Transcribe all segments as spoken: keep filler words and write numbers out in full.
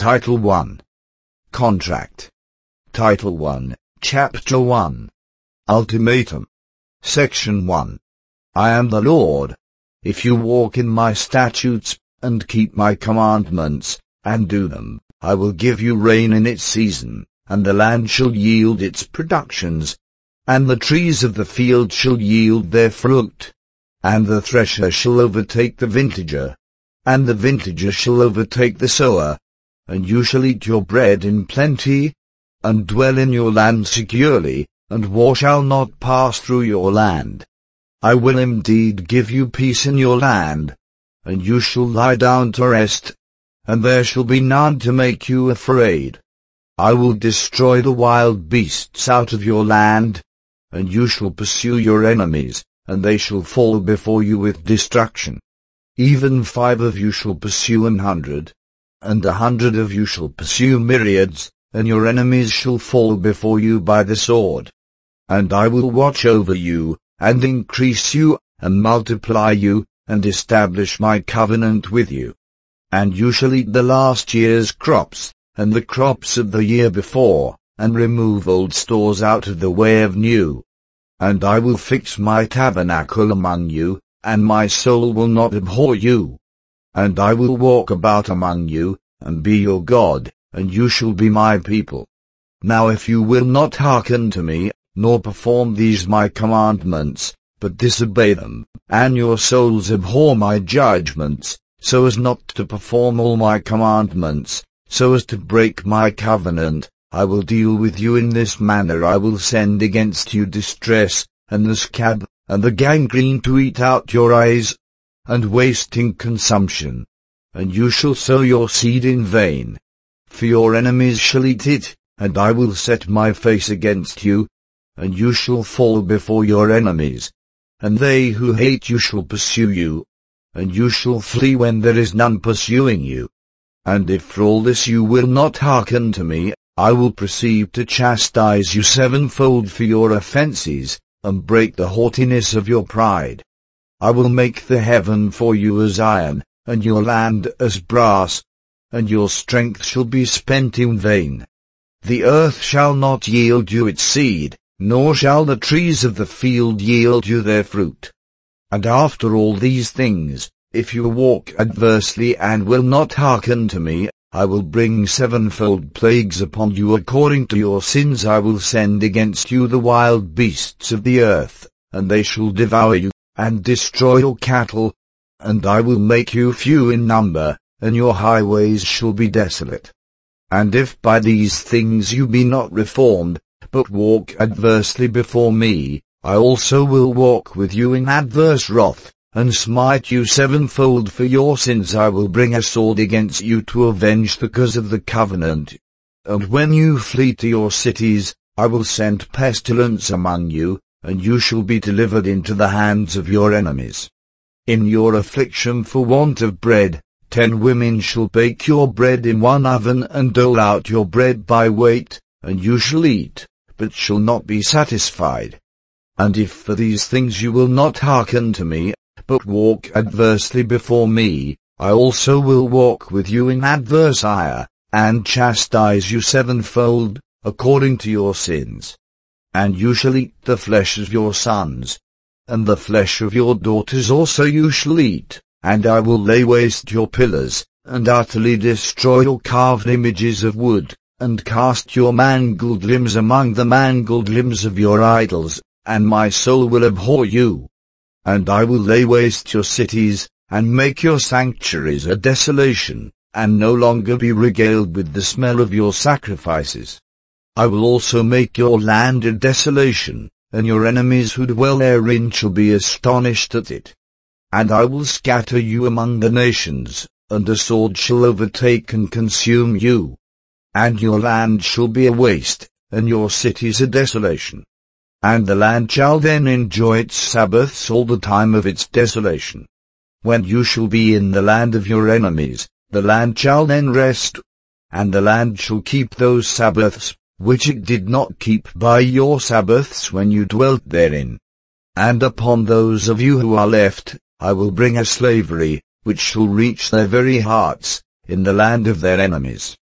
Title one. Contract. Title one, Chapter one. Ultimatum. Section one. I am the Lord. If you walk in my statutes, and keep my commandments, and do them, I will give you rain in its season, and the land shall yield its productions, and the trees of the field shall yield their fruit, and the thresher shall overtake the vintager, and the vintager shall overtake the sower, and you shall eat your bread in plenty, and dwell in your land securely, and war shall not pass through your land. I will indeed give you peace in your land, and you shall lie down to rest, and there shall be none to make you afraid. I will destroy the wild beasts out of your land, and you shall pursue your enemies, and they shall fall before you with destruction. Even five of you shall pursue an hundred, and a hundred of you shall pursue myriads, and your enemies shall fall before you by the sword. And I will watch over you, and increase you, and multiply you, and establish my covenant with you. And you shall eat the last year's crops, and the crops of the year before, and remove old stores out of the way of new. And I will fix my tabernacle among you, and my soul will not abhor you. And I will walk about among you, and be your God, and you shall be my people. Now if you will not hearken to me, nor perform these my commandments, but disobey them, and your souls abhor my judgments, so as not to perform all my commandments, so as to break my covenant, I will deal with you in this manner. I will send against you distress, and the scab, and the gangrene to eat out your eyes, and wasting consumption. And you shall sow your seed in vain. For your enemies shall eat it, and I will set my face against you, and you shall fall before your enemies. And they who hate you shall pursue you, and you shall flee when there is none pursuing you. And if for all this you will not hearken to me, I will proceed to chastise you sevenfold for your offenses, and break the haughtiness of your pride. I will make the heaven for you as iron, and your land as brass, and your strength shall be spent in vain. The earth shall not yield you its seed, nor shall the trees of the field yield you their fruit. And after all these things, if you walk adversely and will not hearken to me, I will bring sevenfold plagues upon you according to your sins. I will send against you the wild beasts of the earth, and they shall devour you, and destroy your cattle, and I will make you few in number, and your highways shall be desolate. And if by these things you be not reformed, but walk adversely before me, I also will walk with you in adverse wrath, and smite you sevenfold for your sins. I will bring a sword against you to avenge the curse of the covenant. And when you flee to your cities, I will send pestilence among you, and you shall be delivered into the hands of your enemies. In your affliction for want of bread, ten women shall bake your bread in one oven, and dole out your bread by weight, and you shall eat, but shall not be satisfied. And if for these things you will not hearken to me, but walk adversely before me, I also will walk with you in adverse ire, and chastise you sevenfold, according to your sins. And you shall eat the flesh of your sons, and the flesh of your daughters also you shall eat, and I will lay waste your pillars, and utterly destroy your carved images of wood, and cast your mangled limbs among the mangled limbs of your idols, and my soul will abhor you. And I will lay waste your cities, and make your sanctuaries a desolation, and no longer be regaled with the smell of your sacrifices. I will also make your land a desolation, and your enemies who dwell therein shall be astonished at it. And I will scatter you among the nations, and a sword shall overtake and consume you. And your land shall be a waste, and your cities a desolation. And the land shall then enjoy its Sabbaths all the time of its desolation. When you shall be in the land of your enemies, the land shall then rest, and the land shall keep those Sabbaths, which it did not keep by your Sabbaths when you dwelt therein. And upon those of you who are left, I will bring a slavery, which shall reach their very hearts, in the land of their enemies.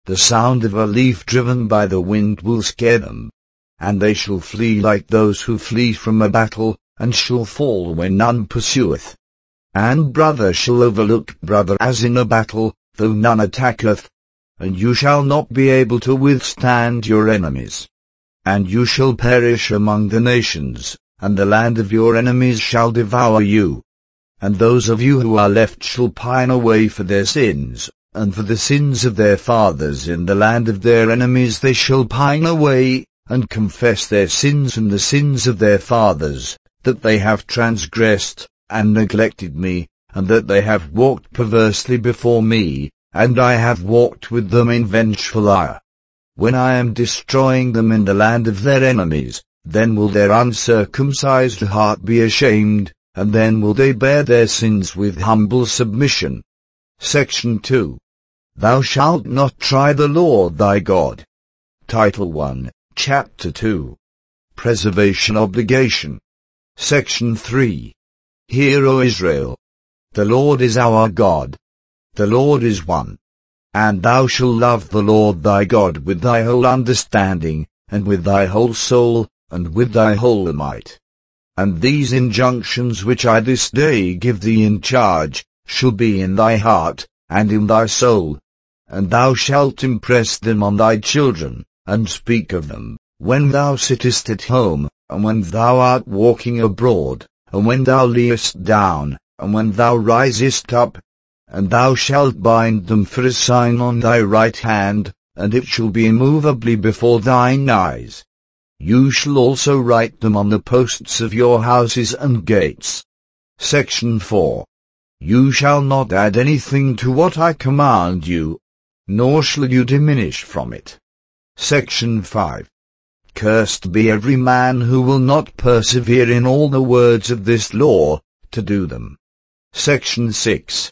the sound of a leaf driven by the wind will scare them. And they shall flee like those who flee from a battle, and shall fall when none pursueth. And brother shall overlook brother as in a battle, though none attacketh. And you shall not be able to withstand your enemies. And you shall perish among the nations, and the land of your enemies shall devour you. And those of you who are left shall pine away for their sins, and for the sins of their fathers in the land of their enemies they shall pine away, and confess their sins and the sins of their fathers, that they have transgressed, and neglected me, and that they have walked perversely before me, and I have walked with them in vengeful ire. When I am destroying them in the land of their enemies, then will their uncircumcised heart be ashamed, and then will they bear their sins with humble submission. Section two. Thou shalt not try the Lord thy God. Title one, Chapter two. Preservation Obligation. Section three. Hear, O Israel. The Lord is our God. The Lord is one. And thou shalt love the Lord thy God with thy whole understanding, and with thy whole soul, and with thy whole might. And these injunctions which I this day give thee in charge, shall be in thy heart, and in thy soul. And thou shalt impress them on thy children, and speak of them, when thou sittest at home, and when thou art walking abroad, and when thou liest down, and when thou risest up. And thou shalt bind them for a sign on thy right hand, and it shall be immovably before thine eyes. You shall also write them on the posts of your houses and gates. Section four. You shall not add anything to what I command you, nor shall you diminish from it. Section five. Cursed be every man who will not persevere in all the words of this law, to do them. Section six.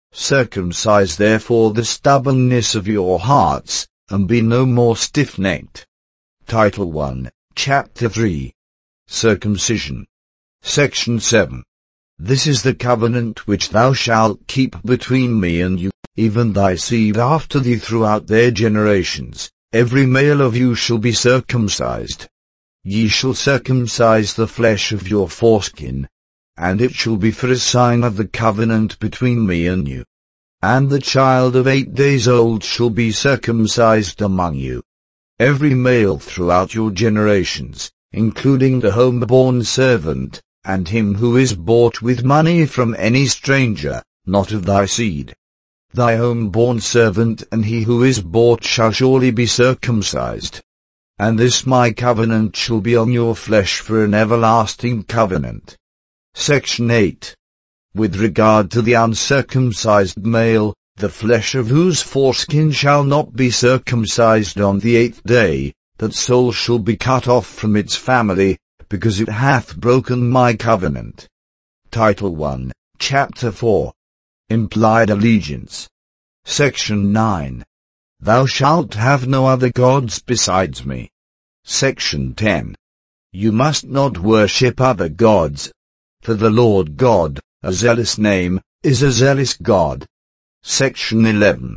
Circumcise therefore the stubbornness of your hearts, and be no more stiff-necked. Title one, Chapter three. Circumcision. Section seven. This is the covenant which thou shalt keep between me and you, even thy seed after thee throughout their generations. Every male of you shall be circumcised. Ye shall circumcise the flesh of your foreskin, and it shall be for a sign of the covenant between me and you. And the child of eight days old shall be circumcised among you. Every male throughout your generations, including the home-born servant, and him who is bought with money from any stranger, not of thy seed. Thy home-born servant and he who is bought shall surely be circumcised. And this my covenant shall be on your flesh for an everlasting covenant. Section eight. With regard to the uncircumcised male, the flesh of whose foreskin shall not be circumcised on the eighth day, that soul shall be cut off from its family, because it hath broken my covenant. Title one, Chapter four. Implied Allegiance. Section nine. Thou shalt have no other gods besides me. Section ten. You must not worship other gods, for the Lord God, a zealous name, is a zealous God. Section eleven.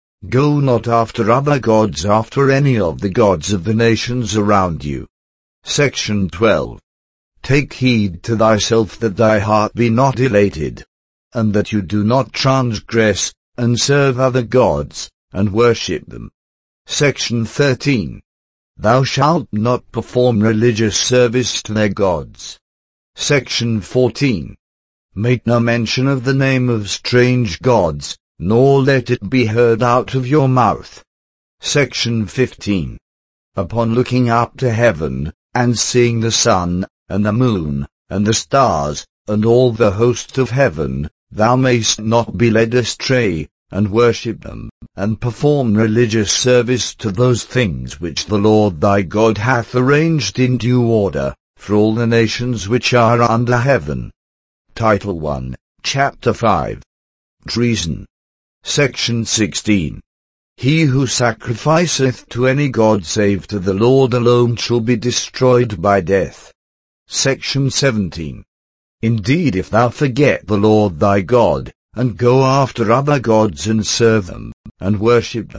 Go not after other gods after any of the gods of the nations around you. Section twelve. Take heed to thyself that thy heart be not elated, and that you do not transgress, and serve other gods, and worship them. Section thirteen. Thou shalt not perform religious service to their gods. Section fourteen. Make no mention of the name of strange gods, nor let it be heard out of your mouth. Section fifteen. Upon looking up to heaven, and seeing the sun, and the moon, and the stars, and all the host of heaven, thou mayst not be led astray, and worship them, and perform religious service to those things which the Lord thy God hath arranged in due order, for all the nations which are under heaven. Title one, Chapter five. Treason. Section sixteen. He who sacrificeth to any god save to the Lord alone shall be destroyed by death. Section seventeen. Indeed, if thou forget the Lord thy God, and go after other gods and serve them, and worship them,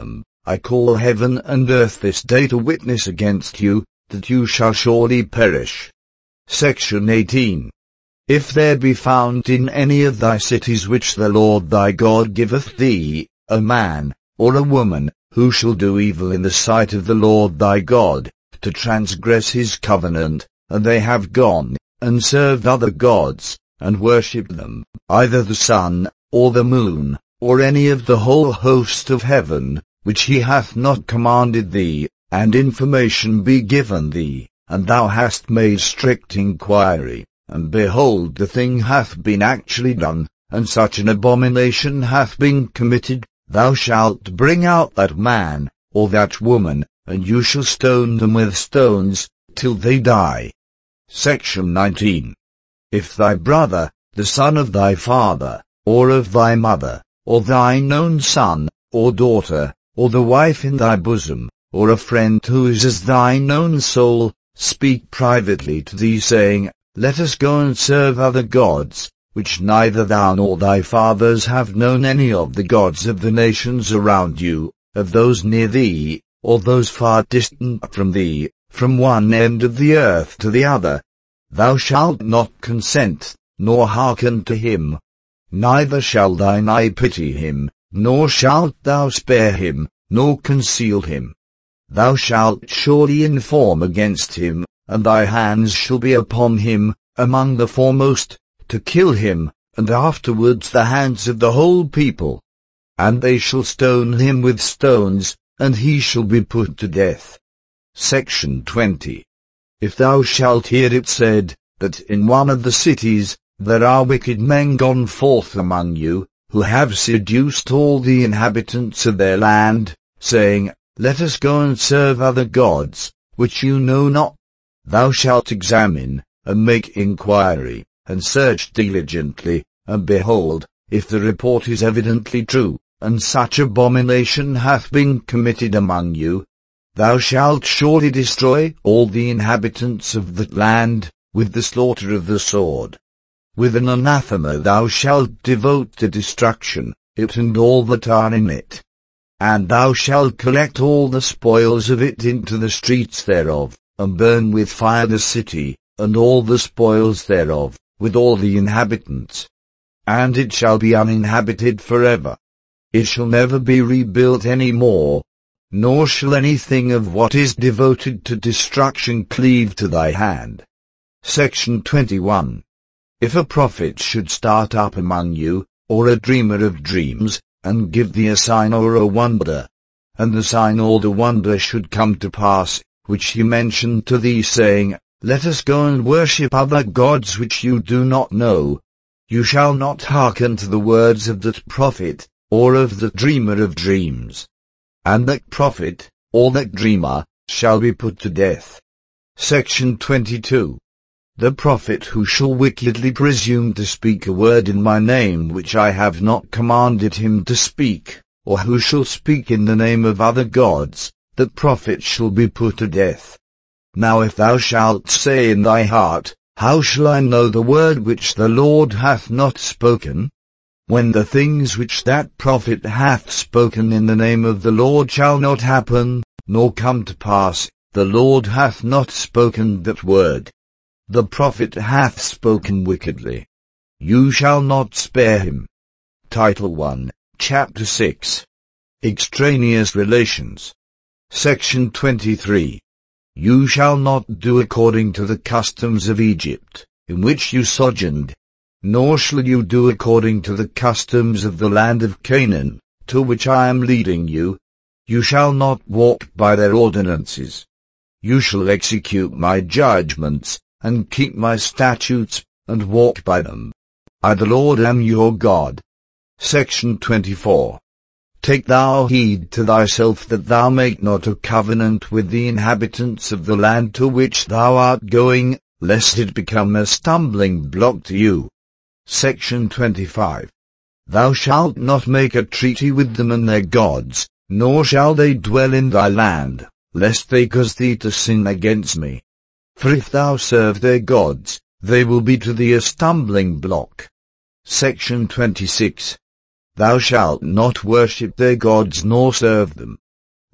I call heaven and earth this day to witness against you, that you shall surely perish. Section eighteen. If there be found in any of thy cities which the Lord thy God giveth thee, a man, or a woman, who shall do evil in the sight of the Lord thy God, to transgress his covenant, and they have gone, and served other gods, and worshipped them, either the sun, or the moon, or any of the whole host of heaven, which he hath not commanded thee, and information be given thee, and thou hast made strict inquiry, and behold the thing hath been actually done, and such an abomination hath been committed, thou shalt bring out that man, or that woman, and you shall stone them with stones, till they die. Section nineteen. If thy brother, the son of thy father, or of thy mother, or thine own son, or daughter, or the wife in thy bosom, or a friend who is as thine own soul, speak privately to thee, saying, Let us go and serve other gods, which neither thou nor thy fathers have known, any of the gods of the nations around you, of those near thee, or those far distant from thee, from one end of the earth to the other, thou shalt not consent, nor hearken to him. Neither shall thine eye pity him, nor shalt thou spare him, nor conceal him. Thou shalt surely inform against him, and thy hands shall be upon him, among the foremost, to kill him, and afterwards the hands of the whole people. And they shall stone him with stones, and he shall be put to death. Section twenty. If thou shalt hear it said, that in one of the cities there are wicked men gone forth among you, who have seduced all the inhabitants of their land, saying, Let us go and serve other gods, which you know not, thou shalt examine, and make inquiry, and search diligently, and behold, if the report is evidently true, and such abomination hath been committed among you, thou shalt surely destroy all the inhabitants of that land, with the slaughter of the sword. With an anathema thou shalt devote to destruction, it and all that are in it. And thou shalt collect all the spoils of it into the streets thereof, and burn with fire the city, and all the spoils thereof, with all the inhabitants. And it shall be uninhabited forever. It shall never be rebuilt any more, nor shall anything of what is devoted to destruction cleave to thy hand. Section twenty-one. If a prophet should start up among you, or a dreamer of dreams, and give thee a sign or a wonder, and the sign or the wonder should come to pass, which he mentioned to thee, saying, Let us go and worship other gods which you do not know, you shall not hearken to the words of that prophet, or of the dreamer of dreams. And that prophet, or that dreamer, shall be put to death. Section twenty-two. The prophet who shall wickedly presume to speak a word in my name which I have not commanded him to speak, or who shall speak in the name of other gods, that prophet shall be put to death. Now if thou shalt say in thy heart, How shall I know the word which the Lord hath not spoken? When the things which that prophet hath spoken in the name of the Lord shall not happen, nor come to pass, the Lord hath not spoken that word. The prophet hath spoken wickedly. You shall not spare him. Title one, Chapter six. Extraneous Relations. Section twenty-three. You shall not do according to the customs of Egypt, in which you sojourned, nor shall you do according to the customs of the land of Canaan, to which I am leading you. You shall not walk by their ordinances. You shall execute my judgments, and keep my statutes, and walk by them. I the Lord am your God. Section twenty-four. Take thou heed to thyself that thou make not a covenant with the inhabitants of the land to which thou art going, lest it become a stumbling block to you. Section twenty-five. Thou shalt not make a treaty with them and their gods, nor shall they dwell in thy land, lest they cause thee to sin against me. For if thou serve their gods, they will be to thee a stumbling block. Section twenty-six. Thou shalt not worship their gods nor serve them.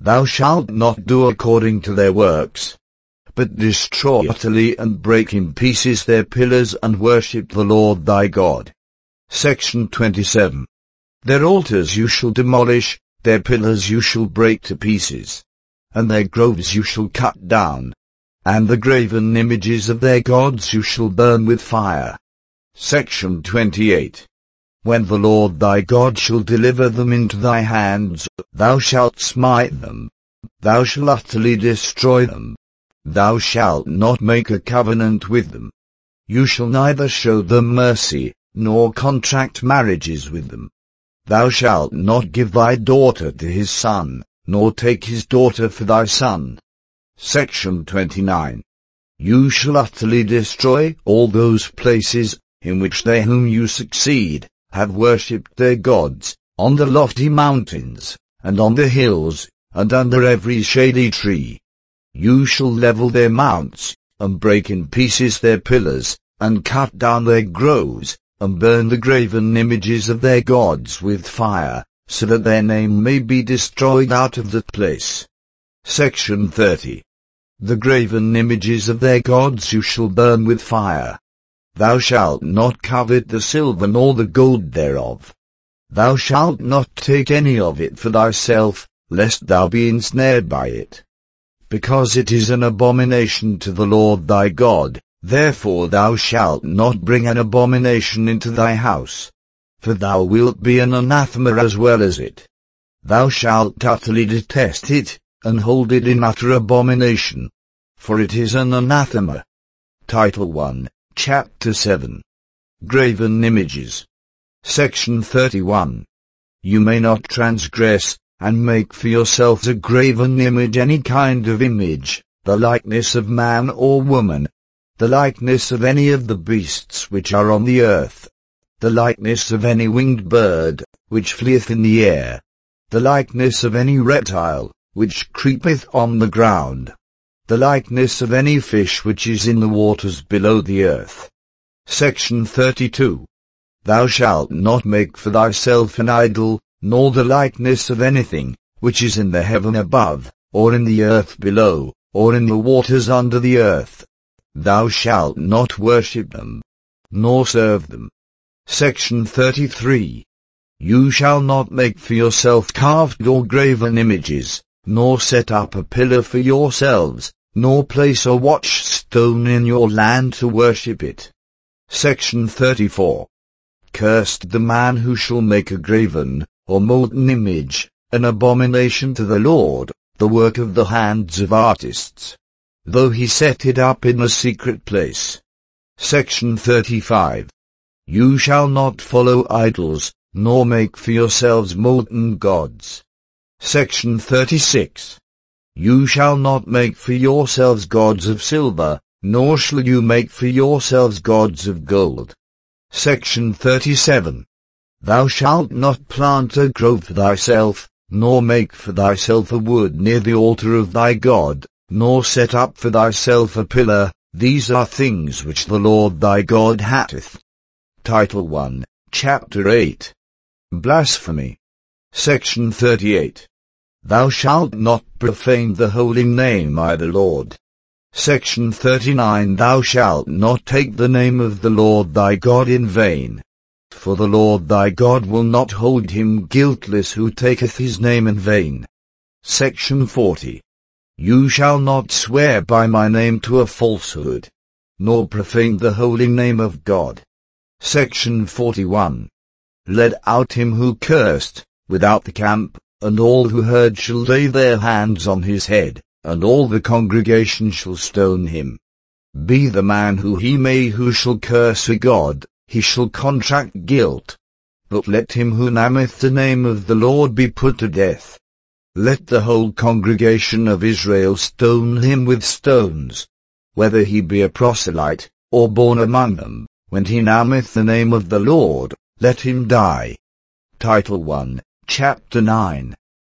Thou shalt not do according to their works, but destroy utterly and break in pieces their pillars and worship the Lord thy God. Section twenty-seven. Their altars you shall demolish, their pillars you shall break to pieces, and their groves you shall cut down, and the graven images of their gods you shall burn with fire. Section twenty-eight. When the Lord thy God shall deliver them into thy hands, thou shalt smite them. Thou shalt utterly destroy them. Thou shalt not make a covenant with them. You shall neither show them mercy, nor contract marriages with them. Thou shalt not give thy daughter to his son, nor take his daughter for thy son. Section twenty-nine. You shall utterly destroy all those places in which they whom you succeed have worshipped their gods, on the lofty mountains, and on the hills, and under every shady tree. You shall level their mounts, and break in pieces their pillars, and cut down their groves, and burn the graven images of their gods with fire, so that their name may be destroyed out of that place. Section thirty. The graven images of their gods you shall burn with fire. Thou shalt not covet the silver nor the gold thereof. Thou shalt not take any of it for thyself, lest thou be ensnared by it. Because it is an abomination to the Lord thy God, therefore thou shalt not bring an abomination into thy house. For thou wilt be an anathema as well as it. Thou shalt utterly detest it, and hold it in utter abomination. For it is an anathema. Title one. Chapter seven. Graven Images. Section thirty-one. You may not transgress, and make for yourselves a graven image, any kind of image, the likeness of man or woman, the likeness of any of the beasts which are on the earth, the likeness of any winged bird, which fleeth in the air, the likeness of any reptile, which creepeth on the ground, the likeness of any fish which is in the waters below the earth. Section thirty-two. Thou shalt not make for thyself an idol, nor the likeness of anything, which is in the heaven above, or in the earth below, or in the waters under the earth. Thou shalt not worship them, nor serve them. Section thirty-three. You shall not make for yourself carved or graven images, nor set up a pillar for yourselves, nor place a watchstone in your land to worship it. Section thirty-four. Cursed the man who shall make a graven, or molten image, an abomination to the Lord, the work of the hands of artists, though he set it up in a secret place. Section thirty-five. You shall not follow idols, nor make for yourselves molten gods. Section thirty-six. You shall not make for yourselves gods of silver, nor shall you make for yourselves gods of gold. Section thirty-seven. Thou shalt not plant a grove for thyself, nor make for thyself a wood near the altar of thy God, nor set up for thyself a pillar. These are things which the Lord thy God hateth. Title one. Chapter eight. Blasphemy. Section thirty-eight. Thou shalt not profane the holy name of the Lord. Section thirty-nine. Thou shalt not take the name of the Lord thy God in vain. For the Lord thy God will not hold him guiltless who taketh his name in vain. Section forty. You shall not swear by my name to a falsehood, nor profane the holy name of God. Section forty-one. Led out him who cursed, without the camp, and all who heard shall lay their hands on his head, and all the congregation shall stone him. Be the man who he may who shall curse a god, he shall contract guilt. But let him who nameth the name of the Lord be put to death. Let the whole congregation of Israel stone him with stones, whether he be a proselyte, or born among them. When he nameth the name of the Lord, let him die. Title one. Chapter nine.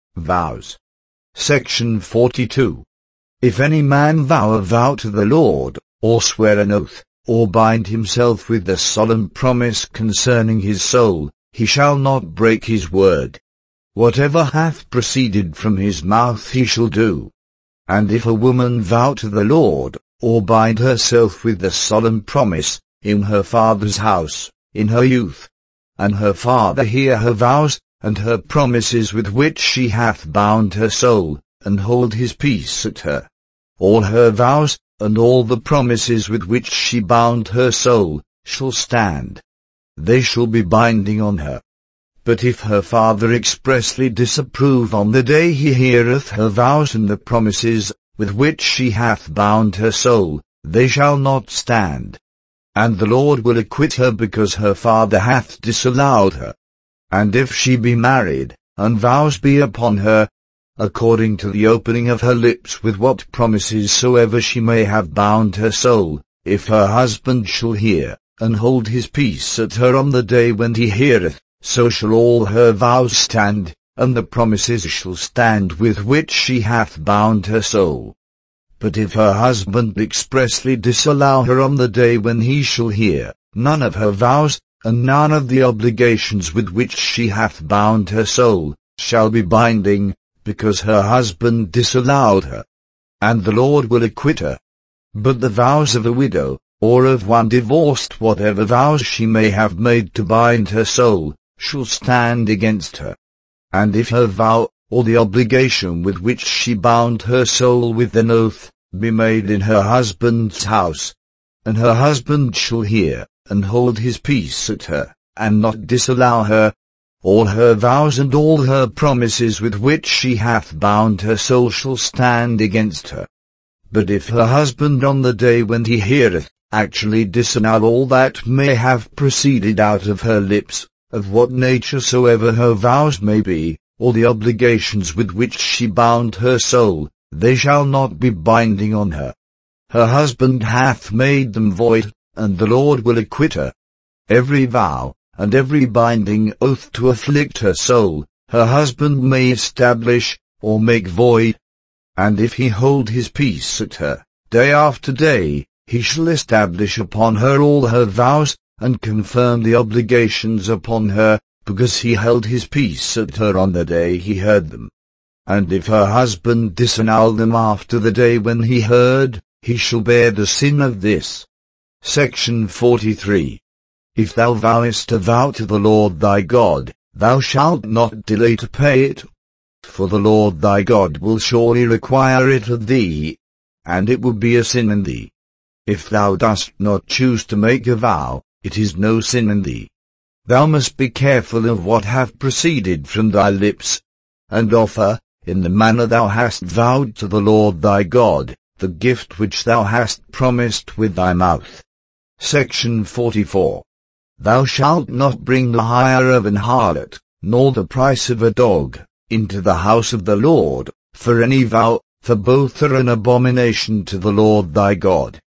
Vows. Section forty-two. If any man vow a vow to the Lord, or swear an oath, or bind himself with a solemn promise concerning his soul, he shall not break his word. whatever hath proceeded from his mouth he shall do. And if a woman vow to the Lord, or bind herself with the solemn promise, in her father's house, in her youth, and her father hear her vows, and her promises with which she hath bound her soul, and hold his peace at her, all her vows, and all the promises with which she bound her soul, shall stand. They shall be binding on her. But if her father expressly disapprove on the day he heareth her vows and the promises, with which she hath bound her soul, they shall not stand. And the Lord will acquit her because her father hath disallowed her. And if she be married, and vows be upon her, according to the opening of her lips with what promises soever she may have bound her soul, if her husband shall hear, and hold his peace at her on the day when he heareth, so shall all her vows stand, and the promises shall stand with which she hath bound her soul. But if her husband expressly disallow her on the day when he shall hear, none of her vows, and none of the obligations with which she hath bound her soul, shall be binding, because her husband disallowed her. And the Lord will acquit her. But the vows of a widow, or of one divorced, whatever vows she may have made to bind her soul, shall stand against her. And if her vow, or the obligation with which she bound her soul with an oath, be made in her husband's house, and her husband shall hear, and hold his peace at her, and not disallow her, all her vows and all her promises with which she hath bound her soul shall stand against her. But if her husband on the day when he heareth, actually disannul all that may have proceeded out of her lips, of what nature soever her vows may be, or the obligations with which she bound her soul, they shall not be binding on her. Her husband hath made them void, and the Lord will acquit her. Every vow, and every binding oath to afflict her soul, her husband may establish, or make void. And if he hold his peace at her, day after day, he shall establish upon her all her vows, and confirm the obligations upon her, because he held his peace at her on the day he heard them. And if her husband disannul them after the day when he heard, he shall bear the sin of this. Section forty-three. If thou vowest a vow to the Lord thy God, thou shalt not delay to pay it, for the Lord thy God will surely require it of thee, and it will be a sin in thee. If thou dost not choose to make a vow, it is no sin in thee. Thou must be careful of what hath proceeded from thy lips, and offer, in the manner thou hast vowed to the Lord thy God, the gift which thou hast promised with thy mouth. Section forty-four. Thou shalt not bring the hire of an harlot, nor the price of a dog, into the house of the Lord, for any vow, for both are an abomination to the Lord thy God.